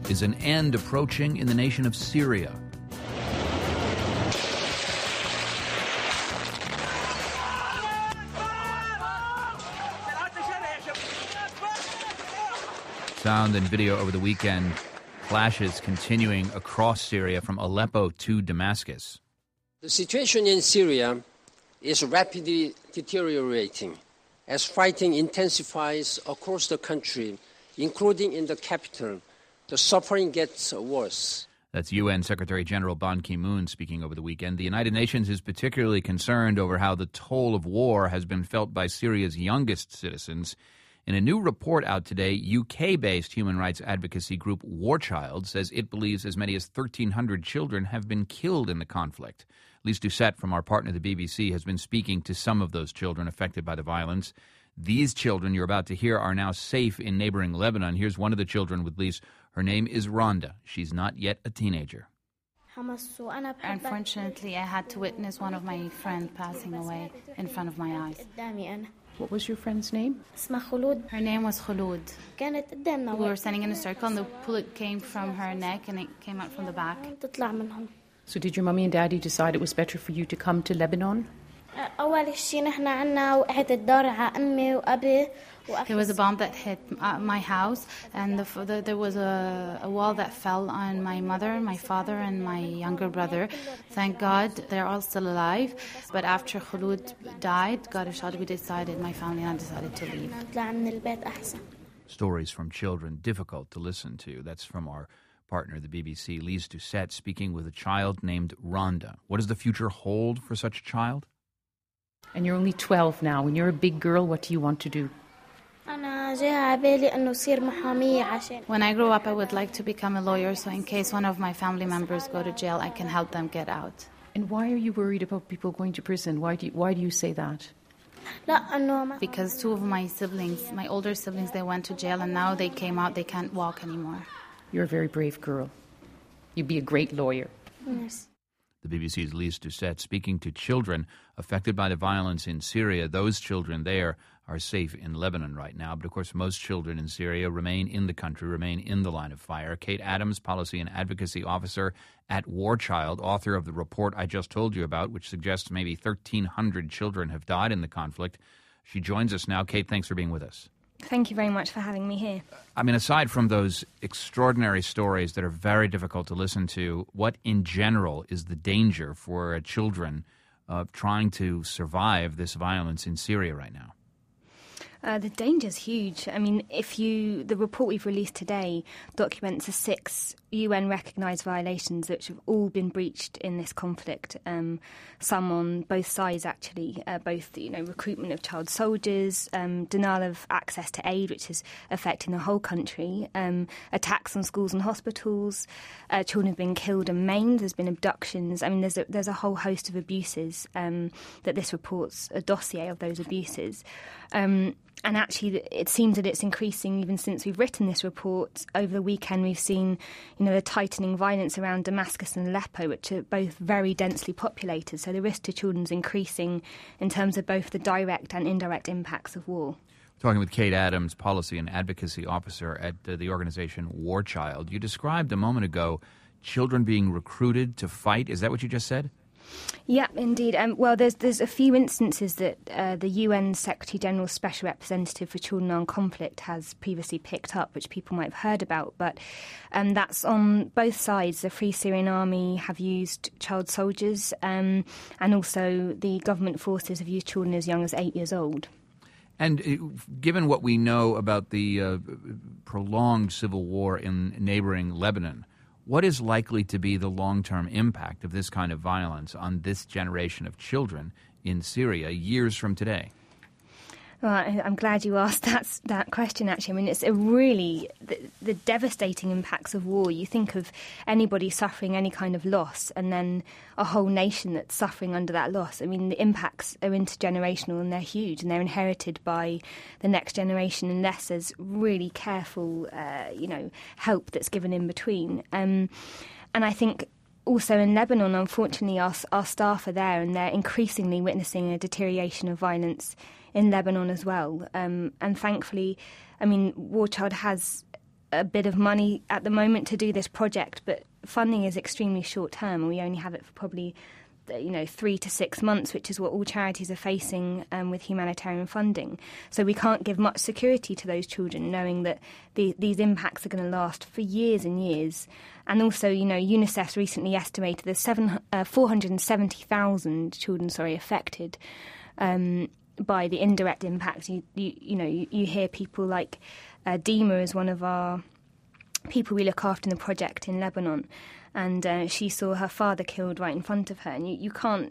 Is an end approaching in the nation of Syria? Sound and video over the weekend. Clashes continuing across Syria from Aleppo to Damascus. The situation in Syria is rapidly deteriorating as fighting intensifies across the country, including in the capital. The suffering gets worse. That's UN Secretary General Ban Ki-moon speaking over the weekend. The United Nations is particularly concerned over how the toll of war has been felt by Syria's youngest citizens. In a new report out today, UK-based human rights advocacy group War Child says it believes as many as 1,300 children have been killed in the conflict. Lise Doucette from our partner, the BBC, has been speaking to some of those children affected by the violence. These children you're about to hear are now safe in neighboring Lebanon. Here's one of the children with Lise. Her name is Rhonda. She's not yet a teenager. Unfortunately, I had to witness one of my friends passing away in front of my eyes. What was your friend's name? Her name was Khulud. We were standing in a circle and the bullet came from her neck and it came out from the back. So did your mummy and daddy decide it was better for you to come to Lebanon? There was a bomb that hit my house, and there was a wall that fell on my mother, my father, and my younger brother. Thank God they're all still alive. But after Khulud died, God we decided, my family and I decided to leave. Stories from children, difficult to listen to. That's from our partner, the BBC, Lise Doucette, speaking with a child named Rhonda. What does the future hold for such a child? And you're only 12 now. When you're a big girl, what do you want to do? When I grow up, I would like to become a lawyer, so in case one of my family members go to jail, I can help them get out. And why are you worried about people going to prison? Why do you say that? Because two of my siblings, my older siblings, they went to jail, and now they came out, they can't walk anymore. You're a very brave girl. You'd be a great lawyer. Yes. The BBC's Lise Doucette speaking to children affected by the violence in Syria. Those children there are safe in Lebanon right now. But, of course, most children in Syria remain in the country, remain in the line of fire. Kate Adams, Policy and Advocacy Officer at War Child, author of the report I just told you about, which suggests maybe 1,300 children have died in the conflict. She joins us now. Kate, thanks for being with us. Thank you very much for having me here. I mean, aside from those extraordinary stories that are very difficult to listen to, what in general is the danger for children trying to survive this violence in Syria right now? The danger's huge. I mean, the report we've released today documents the 6 UN-recognised violations which have all been breached in this conflict. Some on both sides, actually. Both, recruitment of child soldiers, denial of access to aid, which is affecting the whole country, attacks on schools and hospitals. Children have been killed and maimed. There's been abductions. I mean, there's a whole host of abuses that this reports a dossier of those abuses. And actually, it seems that it's increasing even since we've written this report. Over the weekend, we've seen, the tightening violence around Damascus and Aleppo, which are both very densely populated. So the risk to children is increasing in terms of both the direct and indirect impacts of war. Talking with Kate Adams, Policy and Advocacy Officer at the organization War Child. You described a moment ago children being recruited to fight. Is that what you just said? Yeah, indeed. Well, there's a few instances that the UN Secretary General's Special Representative for Children and Conflict has previously picked up, which people might have heard about. But that's on both sides. The Free Syrian Army have used child soldiers, and also the government forces have used children as young as 8 years old. And given what we know about the prolonged civil war in neighboring Lebanon, what is likely to be the long-term impact of this kind of violence on this generation of children in Syria years from today? Well, I'm glad you asked that question, actually. I mean, it's a really the devastating impacts of war. You think of anybody suffering any kind of loss and then a whole nation that's suffering under that loss. I mean, the impacts are intergenerational and they're huge and they're inherited by the next generation unless there's really careful, help that's given in between. And I think also in Lebanon, unfortunately, our staff are there and they're increasingly witnessing a deterioration of violence in Lebanon as well. And thankfully, I mean, War Child has a bit of money at the moment to do this project, but funding is extremely short term, and we only have it for probably 3 to 6 months, which is what all charities are facing with humanitarian funding. So we can't give much security to those children, knowing that these impacts are going to last for years and years. And also, UNICEF recently estimated there's 470,000 children, affected by the indirect impact. You hear people like Dima is one of our people we look after in the project in Lebanon, and she saw her father killed right in front of her, and you can't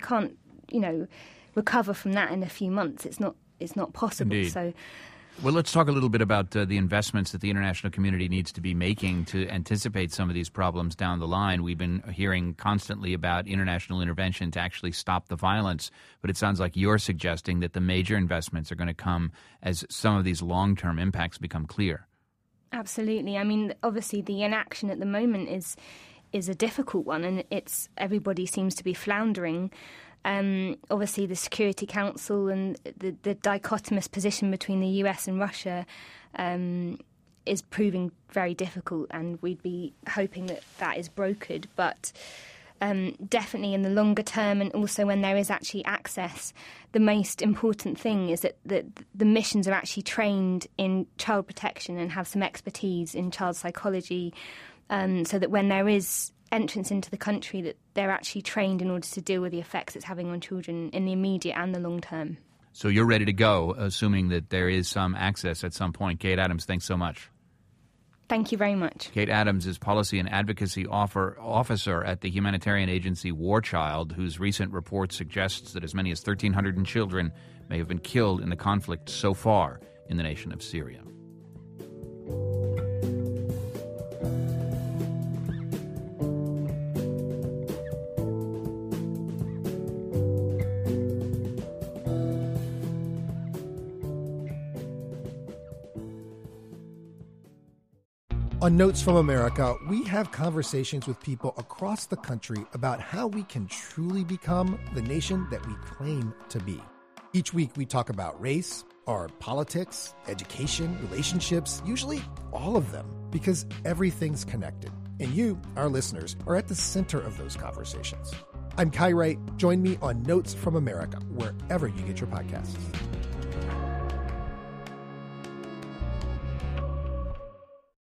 recover from that in a few months. It's not possible. Indeed. So. Well, let's talk a little bit about the investments that the international community needs to be making to anticipate some of these problems down the line. We've been hearing constantly about international intervention to actually stop the violence, but it sounds like you're suggesting that the major investments are going to come as some of these long-term impacts become clear. Absolutely. I mean, obviously the inaction at the moment is a difficult one, and everybody seems to be floundering. Obviously, the Security Council and the dichotomous position between the US and Russia is proving very difficult, and we'd be hoping that is brokered. But definitely in the longer term, and also when there is actually access, the most important thing is that the missions are actually trained in child protection and have some expertise in child psychology, so that when there is entrance into the country, that they're actually trained in order to deal with the effects it's having on children in the immediate and the long term. So you're ready to go, assuming that there is some access at some point. Kate Adams, thanks so much. Thank you very much. Kate Adams is Policy and Advocacy Officer at the humanitarian agency War Child, whose recent report suggests that as many as 1,300 children may have been killed in the conflict so far in the nation of Syria. On Notes from America, we have conversations with people across the country about how we can truly become the nation that we claim to be. Each week we talk about race, our politics, education, relationships, usually all of them, because everything's connected. And you, our listeners, are at the center of those conversations. I'm Kai Wright. Join me on Notes from America, wherever you get your podcasts.